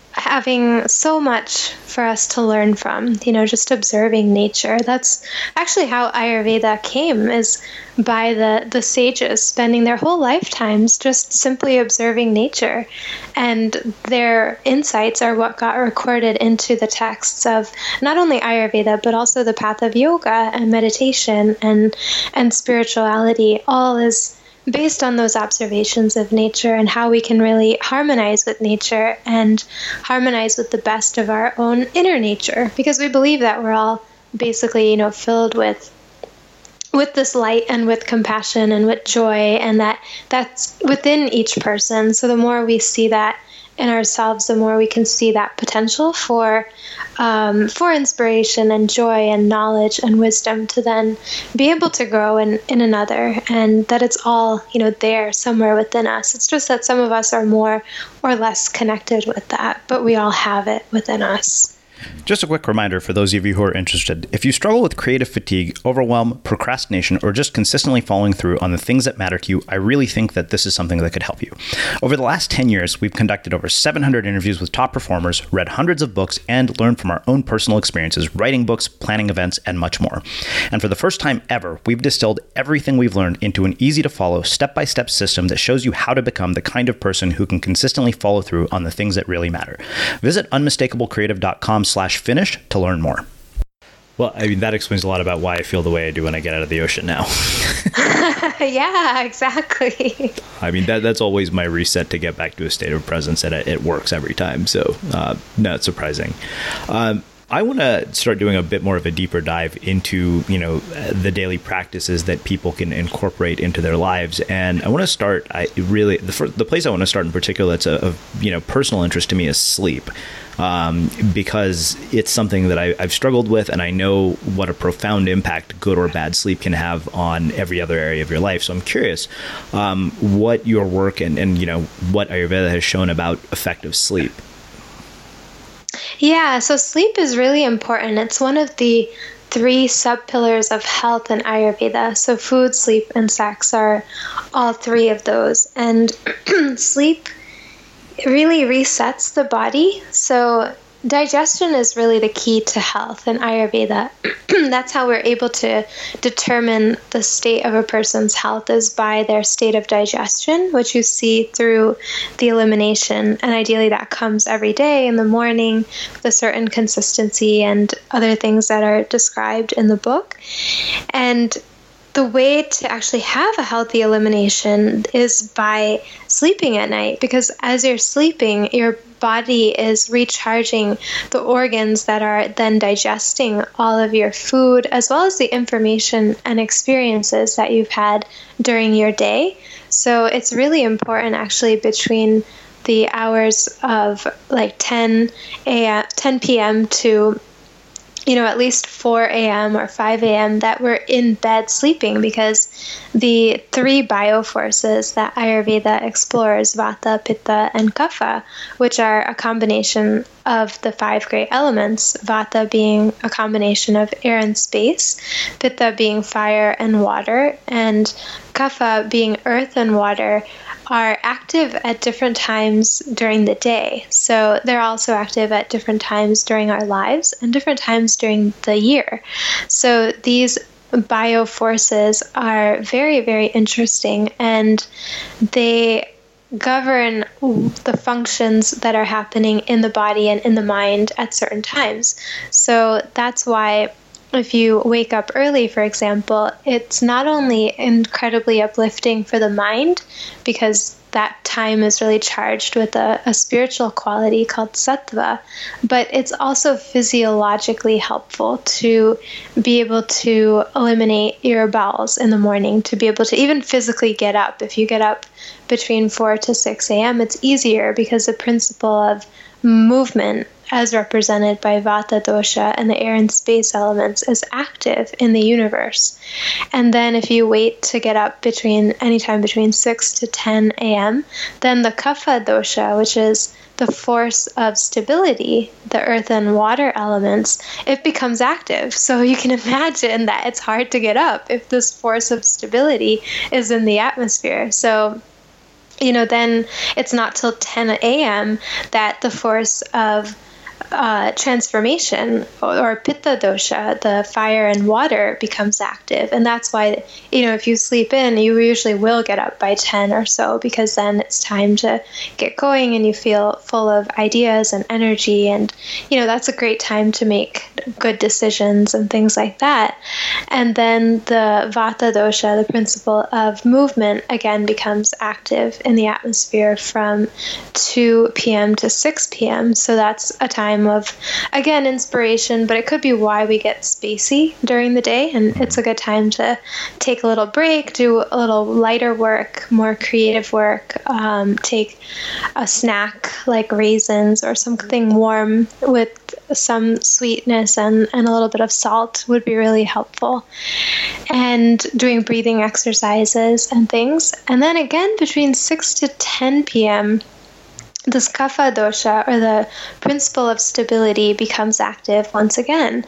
having so much for us to learn from, you know, just observing nature. That's actually how Ayurveda came, is by the, the sages spending their whole lifetimes just simply observing nature. And their insights are what got recorded into the texts of not only Ayurveda, but also the path of yoga and meditation and, and spirituality. All is based on those observations of nature and how we can really harmonize with nature and harmonize with the best of our own inner nature, because we believe that we're all basically, you know, filled with with this light and with compassion and with joy, and that that's within each person. So the more we see that in ourselves, the more we can see that potential for um, for inspiration and joy and knowledge and wisdom to then be able to grow in, in another, and that it's all, you know, there somewhere within us. It's just that some of us are more or less connected with that, but we all have it within us. Just a quick reminder for those of you who are interested. If you struggle with creative fatigue, overwhelm, procrastination, or just consistently following through on the things that matter to you, I really think that this is something that could help you. Over the last ten years, we've conducted over seven hundred interviews with top performers, read hundreds of books, and learned from our own personal experiences, writing books, planning events, and much more. And for the first time ever, we've distilled everything we've learned into an easy-to-follow, step-by-step system that shows you how to become the kind of person who can consistently follow through on the things that really matter. Visit unmistakable creative dot com slash finish to learn more. Well, I mean, that explains a lot about why I feel the way I do when I get out of the ocean now. Yeah, exactly. I mean, that that's always my reset to get back to a state of presence, and it, it works every time. So, uh, not surprising. Um, I want to start doing a bit more of a deeper dive into, you know, the daily practices that people can incorporate into their lives. And I want to start, I really, the first, the place I want to start in particular that's a, of, you know, personal interest to me is sleep. Um, because it's something that I, I've struggled with, and I know what a profound impact good or bad sleep can have on every other area of your life. So I'm curious um, what your work and, and, you know, what Ayurveda has shown about effective sleep. Yeah, so sleep is really important. It's one of the three sub-pillars of health in Ayurveda. So food, sleep, and sex are all three of those. And sleep really resets the body. So digestion is really the key to health in Ayurveda. That's how we're able to determine the state of a person's health, is by their state of digestion, which you see through the elimination. And ideally that comes every day in the morning with a certain consistency and other things that are described in the book. And the way to actually have a healthy elimination is by sleeping at night, because as you're sleeping, your body is recharging the organs that are then digesting all of your food, as well as the information and experiences that you've had during your day. So it's really important actually between the hours of like ten a.m., ten p.m. to you know, at least four a.m. or five a.m. that we're in bed sleeping, because the three bioforces that Ayurveda explores, Vata, Pitta, and Kapha, which are a combination of the five great elements, Vata being a combination of air and space, Pitta being fire and water, and Kapha being earth and water, are active at different times during the day. So they're also active at different times during our lives and different times during the year. So these bioforces are very, very interesting, and they govern the functions that are happening in the body and in the mind at certain times. So that's why if you wake up early, for example, it's not only incredibly uplifting for the mind, because that time is really charged with a, a spiritual quality called sattva, but it's also physiologically helpful to be able to eliminate your bowels in the morning, to be able to even physically get up. If you get up between four to six a.m., it's easier because the principle of movement, as represented by Vata dosha and the air and space elements, is active in the universe. And then if you wait to get up between anytime between six to ten a.m., then the Kapha dosha, which is the force of stability, the earth and water elements, it becomes active. So you can imagine that it's hard to get up if this force of stability is in the atmosphere. So you know, then it's not till ten a.m. that the force of uh, transformation, or, or pitta dosha, the fire and water, becomes active. And that's why, you know, if you sleep in, you usually will get up by ten or so, because then it's time to get going and you feel full of ideas and energy. And, you know, that's a great time to make good decisions and things like that. And then the Vata dosha, the principle of movement, again becomes active in the atmosphere from two p.m. to six p.m. So that's a time of, again, inspiration, but it could be why we get spacey during the day. And it's a good time to take a little break, do a little lighter work, more creative work, um, take a snack like raisins or something warm with some sweetness and, and a little bit of salt would be really helpful. And doing breathing exercises and things. And then again, between six to ten p.m., this Kapha dosha, or the principle of stability, becomes active once again.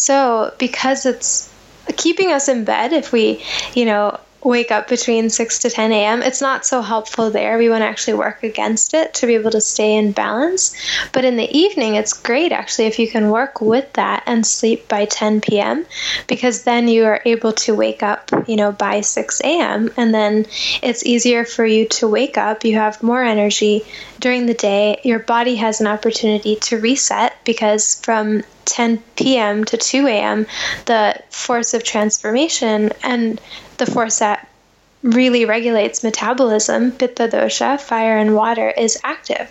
So because it's keeping us in bed, if we, you know, wake up between six to ten a.m., it's not so helpful there. We want to actually work against it to be able to stay in balance. But in the evening, it's great actually if you can work with that and sleep by ten p.m., because then you are able to wake up, you know, by six a.m. and then it's easier for you to wake up. You have more energy during the day. Your body has an opportunity to reset, because from ten p.m. to two a.m., the force of transformation and the force that really regulates metabolism, pitta dosha, fire and water, is active.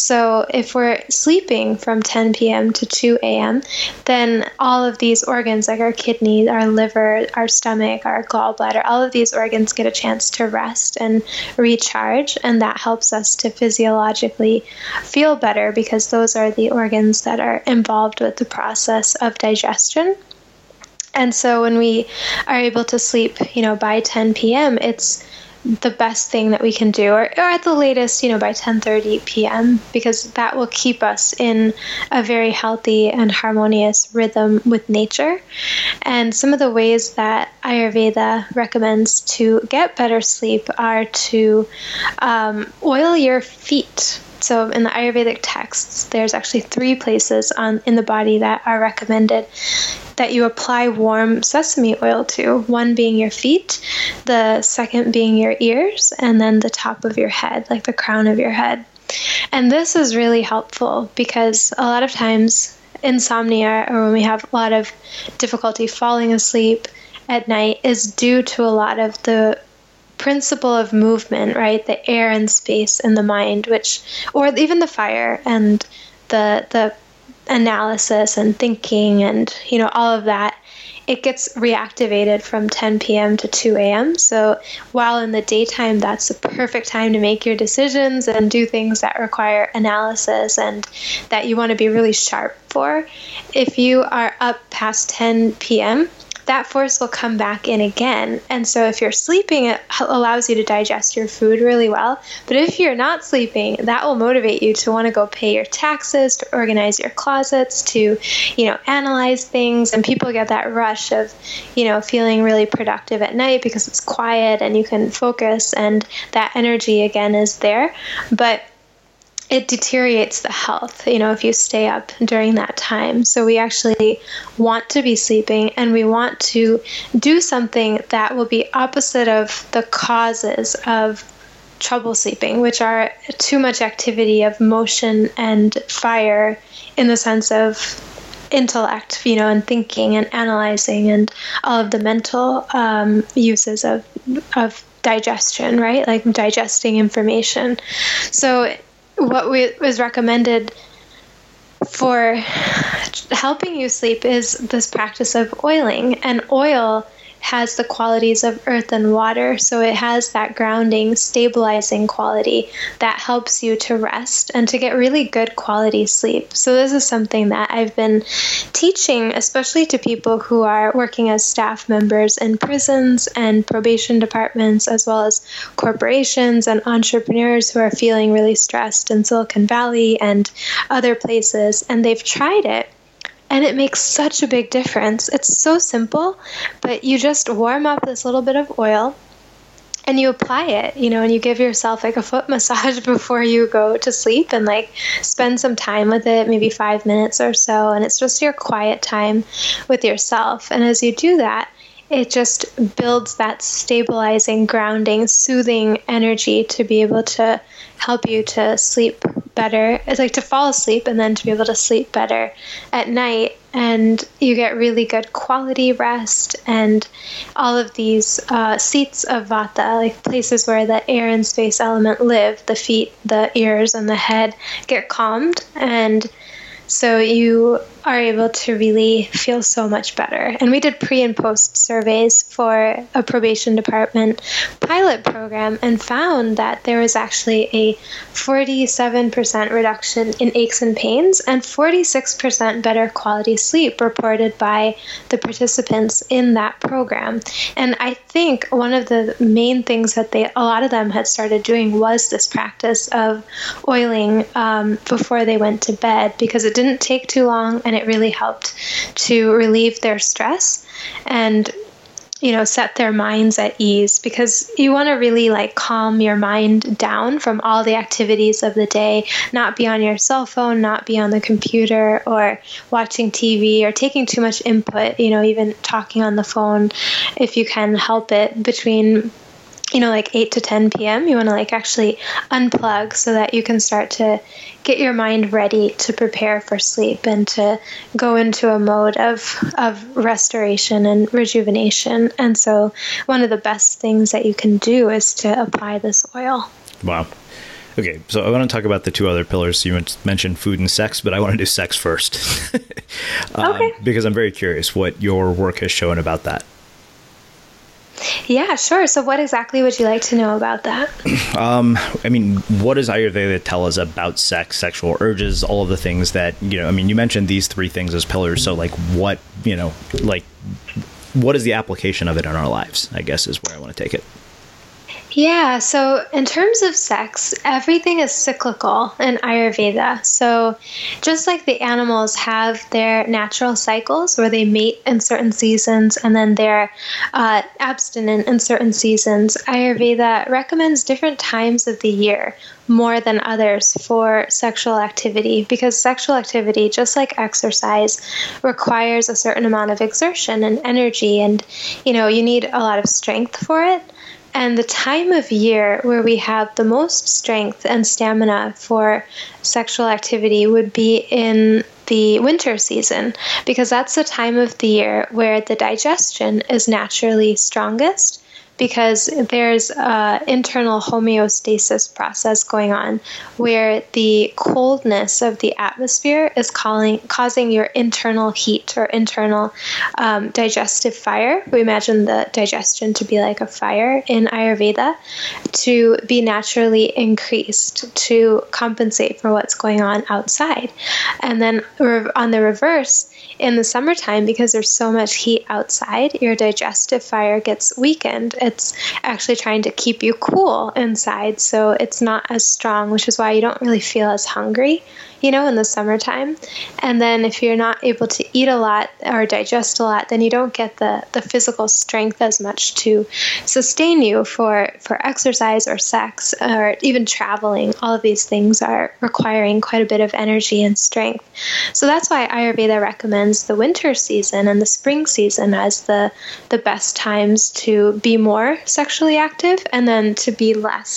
So if we're sleeping from ten p.m. to two a.m., then all of these organs, like our kidneys, our liver, our stomach, our gallbladder, all of these organs get a chance to rest and recharge, and that helps us to physiologically feel better, because those are the organs that are involved with the process of digestion. And so when we are able to sleep, you know, by ten p.m., it's the best thing that we can do, or, or at the latest, you know, by ten thirty p.m., because that will keep us in a very healthy and harmonious rhythm with nature. And some of the ways that Ayurveda recommends to get better sleep are to um, oil your feet. So in the Ayurvedic texts, there's actually three places on in the body that are recommended that you apply warm sesame oil to, one being your feet, the second being your ears, and then the top of your head, like the crown of your head. And this is really helpful because a lot of times insomnia, or when we have a lot of difficulty falling asleep at night, is due to a lot of the principle of movement, right? The air and space and the mind, which, or even the fire and the the analysis and thinking and, you know, all of that, it gets reactivated from ten p.m. to two a.m. So while in the daytime, that's the perfect time to make your decisions and do things that require analysis and that you want to be really sharp for, if you are up past ten p.m., that force will come back in again. And so if you're sleeping, it allows you to digest your food really well. But if you're not sleeping, that will motivate you to want to go pay your taxes, to organize your closets, to, you know, analyze things. And people get that rush of, you know, feeling really productive at night because it's quiet and you can focus, and that energy again is there. But it deteriorates the health, you know, if you stay up during that time. So we actually want to be sleeping, and we want to do something that will be opposite of the causes of trouble sleeping, which are too much activity of motion and fire in the sense of intellect, you know, and thinking and analyzing and all of the mental um, uses of of digestion, right? Like digesting information. So what we, was recommended for helping you sleep is this practice of oiling. And oil has the qualities of earth and water. So it has that grounding, stabilizing quality that helps you to rest and to get really good quality sleep. So this is something that I've been teaching, especially to people who are working as staff members in prisons and probation departments, as well as corporations and entrepreneurs who are feeling really stressed in Silicon Valley and other places. And they've tried it. And it makes such a big difference. It's so simple, but you just warm up this little bit of oil and you apply it, you know, and you give yourself like a foot massage before you go to sleep and like spend some time with it, maybe five minutes or so. And it's just your quiet time with yourself. And as you do that, it just builds that stabilizing, grounding, soothing energy to be able to help you to sleep better. It's like to fall asleep and then to be able to sleep better at night. And you get really good quality rest, and all of these uh, seats of vata, like places where the air and space element live, the feet, the ears, and the head get calmed. And so you are able to really feel so much better. And we did pre and post surveys for a probation department pilot program and found that there was actually a forty-seven percent reduction in aches and pains and forty-six percent better quality sleep reported by the participants in that program. And I think one of the main things that they, a lot of them had started doing was this practice of oiling um, before they went to bed, because it didn't take too long and it really helped to relieve their stress and, you know, set their minds at ease, because you want to really like calm your mind down from all the activities of the day, not be on your cell phone, not be on the computer or watching T V or taking too much input, you know, even talking on the phone if you can help it between, you know, like eight to ten p.m. You want to like actually unplug so that you can start to get your mind ready to prepare for sleep and to go into a mode of of restoration and rejuvenation. And so one of the best things that you can do is to apply this oil. Wow. Okay, so I want to talk about the two other pillars. You mentioned food and sex, but I want to do sex first. um, okay. Because I'm very curious what your work has shown about that. Yeah, sure. So what exactly would you like to know about that? Um, I mean, what does Ayurveda tell us about sex, sexual urges, all of the things that, you know, I mean, you mentioned these three things as pillars. So like what, you know, like what is the application of it in our lives, I guess is where I want to take it. Yeah, so in terms of sex, everything is cyclical in Ayurveda. So just like the animals have their natural cycles where they mate in certain seasons and then they're uh, abstinent in certain seasons, Ayurveda recommends different times of the year more than others for sexual activity, because sexual activity, just like exercise, requires a certain amount of exertion and energy, and you know, you need a lot of strength for it. And the time of year where we have the most strength and stamina for sexual activity would be in the winter season, because that's the time of the year where the digestion is naturally strongest, because there's an internal homeostasis process going on where the coldness of the atmosphere is calling, causing your internal heat or internal um, digestive fire. We imagine the digestion to be like a fire in Ayurveda, to be naturally increased to compensate for what's going on outside. And then on the reverse, in the summertime, because there's so much heat outside, your digestive fire gets weakened. It's actually trying to keep you cool inside, so it's not as strong, which is why you don't really feel as hungry, you know, in the summertime. And then if you're not able to eat a lot or digest a lot, then you don't get the, the physical strength as much to sustain you for, for exercise or sex or even traveling. All of these things are requiring quite a bit of energy and strength. So that's why Ayurveda recommends the winter season and the spring season as the, the best times to be more sexually active and then to be less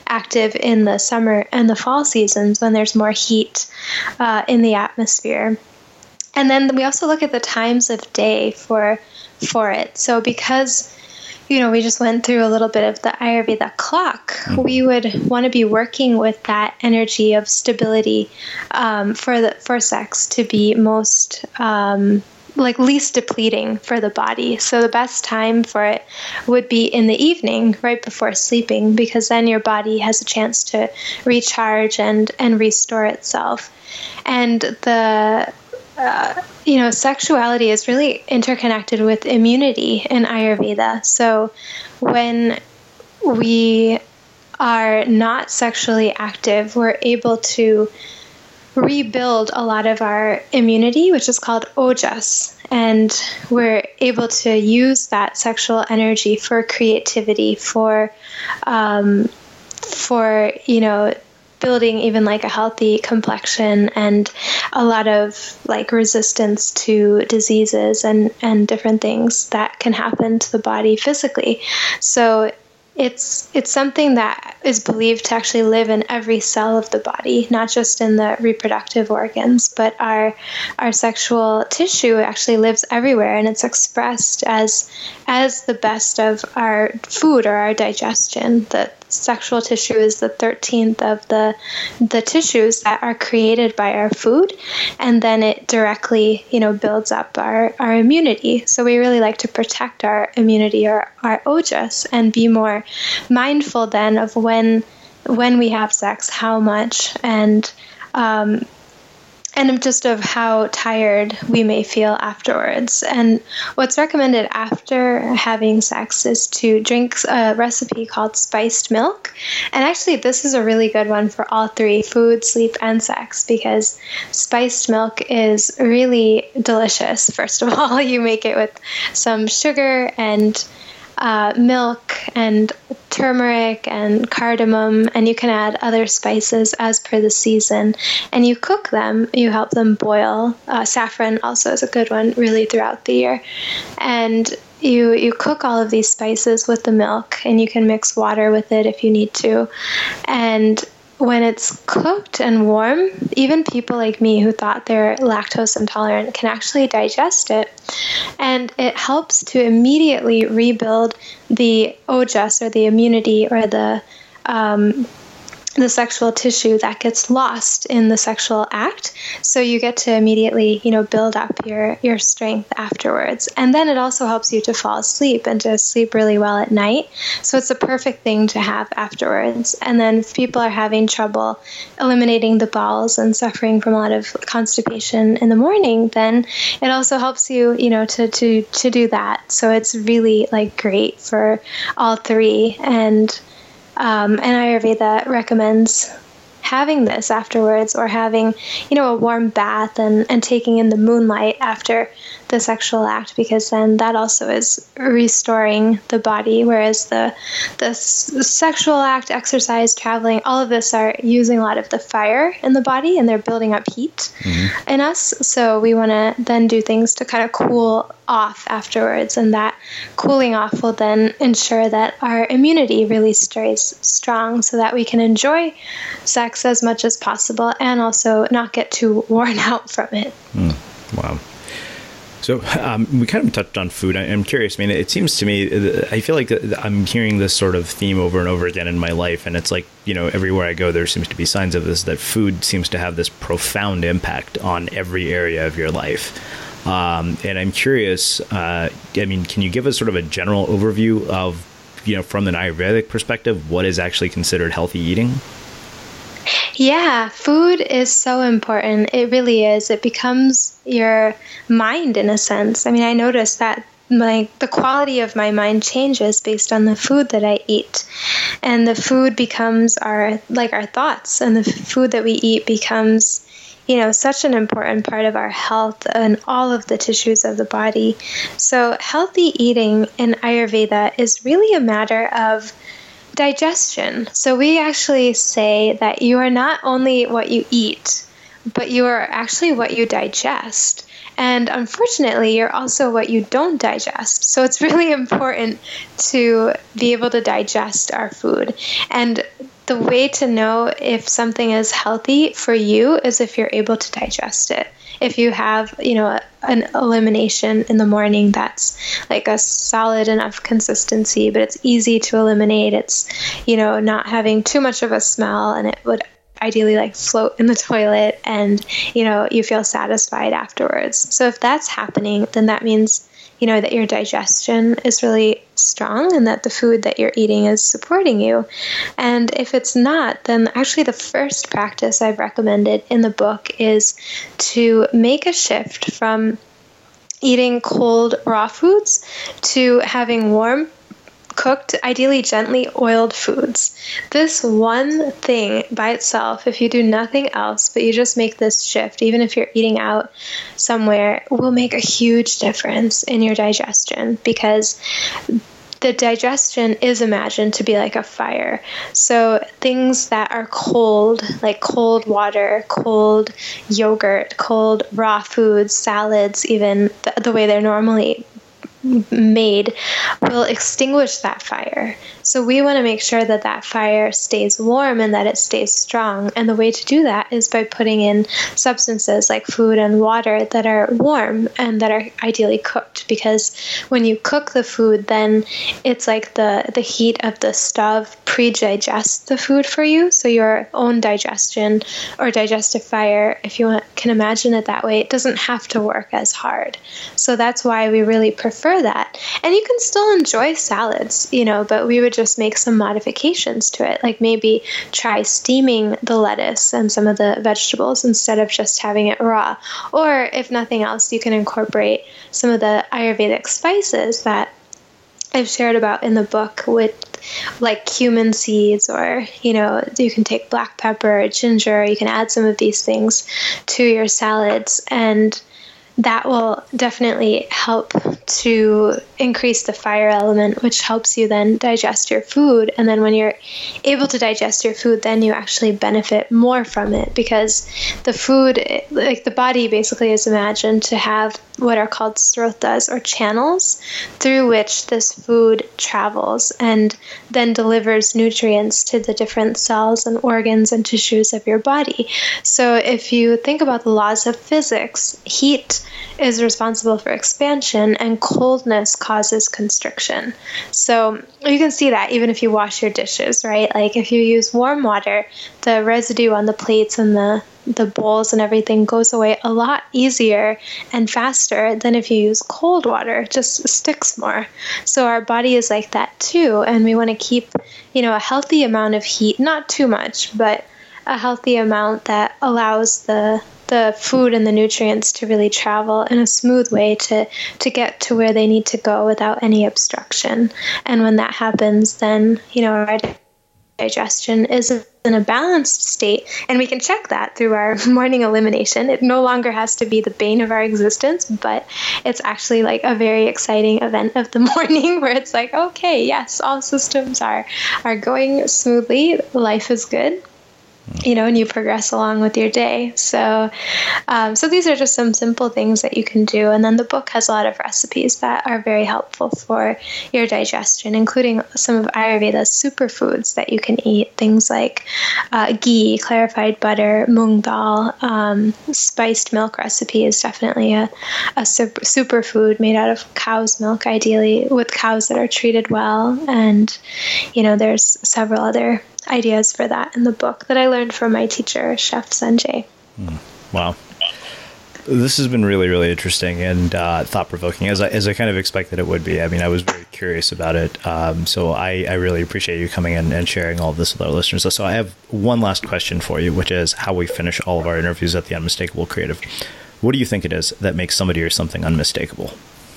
active in the summer and the fall seasons when there's more heat uh, in the atmosphere. And then we also look at the times of day for for it. So because, you know, we just went through a little bit of the Ayurveda clock, mm-hmm. we would want to be working with that energy of stability um, for the for sex to be most um, like least depleting for the body. So the best time for it would be in the evening, right before sleeping, because then your body has a chance to recharge and and restore itself. And the Uh, you know, sexuality is really interconnected with immunity in Ayurveda. So when we are not sexually active, we're able to rebuild a lot of our immunity, which is called ojas. And we're able to use that sexual energy for creativity, for, um, for, you know, building even like a healthy complexion and a lot of like resistance to diseases and, and different things that can happen to the body physically. So it's it's something that is believed to actually live in every cell of the body, not just in the reproductive organs, but our our sexual tissue actually lives everywhere, and it's expressed as as the best of our food or our digestion. The sexual tissue is the thirteenth of the the tissues that are created by our food, and then it directly, you know, builds up our, our immunity. So we really like to protect our immunity or our ojas and be more mindful then of when when we have sex, how much, and um, and just of how tired we may feel afterwards. And what's recommended after having sex is to drink a recipe called spiced milk. And actually, this is a really good one for all three, food, sleep, and sex, because spiced milk is really delicious. First of all, you make it with some sugar and Uh, milk and turmeric and cardamom, and you can add other spices as per the season, and you cook them. You help them boil. Uh, saffron also is a good one, really, throughout the year. And you you cook all of these spices with the milk, and you can mix water with it if you need to. And when it's cooked and warm, even people like me who thought they're lactose intolerant can actually digest it. And it helps to immediately rebuild the ojas, or the immunity, or the um, the sexual tissue that gets lost in the sexual act. So you get to immediately, you know, build up your, your strength afterwards. And then it also helps you to fall asleep and to sleep really well at night. So it's a perfect thing to have afterwards. And then if people are having trouble eliminating the bowels and suffering from a lot of constipation in the morning, then it also helps you, you know, to, to, to do that. So it's really like great for all three. And Um, and Ayurveda recommends having this afterwards, or having, you know, a warm bath and, and taking in the moonlight after the sexual act, because then that also is restoring the body, whereas the the s- sexual act, exercise, traveling, all of this are using a lot of the fire in the body, and they're building up heat mm-hmm. in us. So we want to then do things to kind of cool off afterwards, and that cooling off will then ensure that our immunity really stays strong, so that we can enjoy sex as much as possible and also not get too worn out from it. Mm, wow. So um, we kind of touched on food. I, I'm curious. I mean, it seems to me, I feel like I'm hearing this sort of theme over and over again in my life. And it's like, you know, everywhere I go, there seems to be signs of this, that food seems to have this profound impact on every area of your life. Um, and I'm curious, uh, I mean, can you give us sort of a general overview of, you know, from an Ayurvedic perspective, what is actually considered healthy eating? Yeah, food is so important. It really is. It becomes your mind in a sense. I mean, I noticed that my the quality of my mind changes based on the food that I eat. And the food becomes our like our thoughts, and the food that we eat becomes, you know, such an important part of our health and all of the tissues of the body. So healthy eating in Ayurveda is really a matter of digestion. So we actually say that you are not only what you eat, but you are actually what you digest. And unfortunately, you're also what you don't digest. So it's really important to be able to digest our food. And the way to know if something is healthy for you is if you're able to digest it. If you have, you know, an elimination in the morning that's like a solid enough consistency, but it's easy to eliminate. It's, you know, not having too much of a smell, and it would ideally like float in the toilet, and, you know, you feel satisfied afterwards. So if that's happening, then that means, you know, that your digestion is really strong and that the food that you're eating is supporting you. And if it's not, then actually the first practice I've recommended in the book is to make a shift from eating cold raw foods to having warm, cooked, ideally gently oiled foods. This one thing by itself, if you do nothing else, but you just make this shift, even if you're eating out somewhere, will make a huge difference in your digestion, because the digestion is imagined to be like a fire. So things that are cold, like cold water, cold yogurt, cold raw foods, salads, even the, the way they're normally made, will extinguish that fire. So we want to make sure that that fire stays warm and that it stays strong. And the way to do that is by putting in substances like food and water that are warm and that are ideally cooked. Because when you cook the food, then it's like the, the heat of the stove pre-digests the food for you. So your own digestion or digestive fire, if you want, can imagine it that way, it doesn't have to work as hard. So that's why we really prefer that. And you can still enjoy salads, you know, but we would just make some modifications to it. Like maybe try steaming the lettuce and some of the vegetables instead of just having it raw. Or if nothing else, you can incorporate some of the Ayurvedic spices that I've shared about in the book, with like cumin seeds, or, you know, you can take black pepper or ginger. You can add some of these things to your salads, and that will definitely help to increase the fire element, which helps you then digest your food. And then when you're able to digest your food, then you actually benefit more from it, because the food, like the body basically is imagined to have what are called srotas, or channels, through which this food travels and then delivers nutrients to the different cells and organs and tissues of your body. So if you think about the laws of physics, heat is responsible for expansion and coldness causes constriction. So you can see that even if you wash your dishes, right? Like if you use warm water, the residue on the plates and the the bowls and everything goes away a lot easier and faster than if you use cold water. It just sticks more. So our body is like that too, and we want to keep, you know, a healthy amount of heat, not too much, but a healthy amount that allows the the food and the nutrients to really travel in a smooth way to to get to where they need to go without any obstruction. And when that happens, then, you know, our digestion is in a balanced state, and we can check that through our morning elimination. It no longer has to be the bane of our existence, but it's actually like a very exciting event of the morning where it's like, okay, yes, all systems are are going smoothly, life is good, you know, and you progress along with your day. So, um, so these are just some simple things that you can do. And then the book has a lot of recipes that are very helpful for your digestion, including some of Ayurveda's superfoods that you can eat. Things like uh, ghee, clarified butter, mung dal, um, spiced milk recipe is definitely a, a super, superfood made out of cow's milk, ideally with cows that are treated well. And, you know, there's several other ideas for that in the book that I learned from my teacher, Chef Sanjay. Mm, wow. This has been really, really interesting and uh, thought-provoking, as I, as I kind of expected it would be. I mean, I was very curious about it. Um, so I, I really appreciate you coming in and sharing all of this with our listeners. So, so I have one last question for you, which is how we finish all of our interviews at the Unmistakable Creative. What do you think it is that makes somebody or something unmistakable?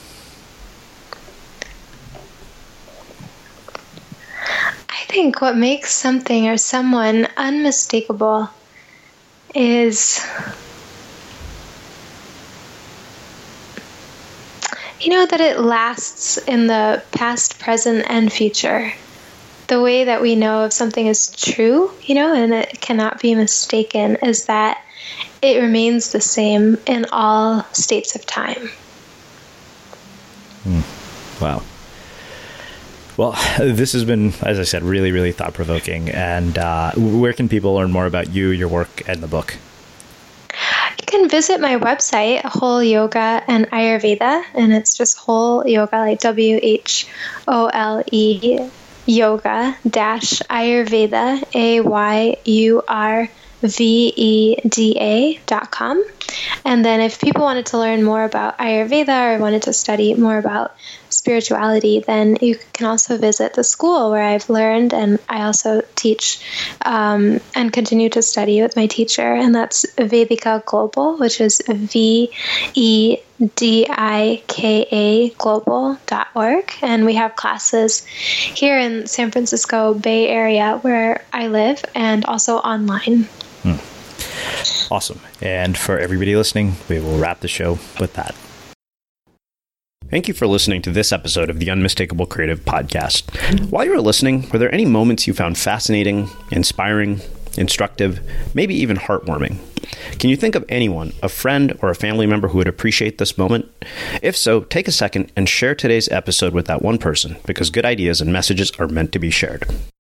I think what makes something or someone unmistakable is, you know, that it lasts in the past, present, and future. The way that we know if something is true, you know, and it cannot be mistaken, is that it remains the same in all states of time. Mm. Wow. Well, this has been, as I said, really, really thought-provoking. And uh, where can people learn more about you, your work, and the book? You can visit my website, Whole Yoga and Ayurveda, and it's just Whole Yoga, like W H O L E, yoga dash Ayurveda, A Y U R V E D A dot com. And then if people wanted to learn more about Ayurveda or wanted to study more about spirituality, then you can also visit the school where I've learned, and I also teach um, and continue to study with my teacher, and that's Vedika Global, which is V E D I K A global dot org. And we have classes here in San Francisco Bay Area where I live, and also online. Hmm. Awesome. And for everybody listening, we will wrap the show with that. Thank you for listening to this episode of the Unmistakable Creative Podcast. While you were listening, were there any moments you found fascinating, inspiring, instructive, maybe even heartwarming? Can you think of anyone, a friend or a family member who would appreciate this moment? If so, take a second and share today's episode with that one person, because good ideas and messages are meant to be shared.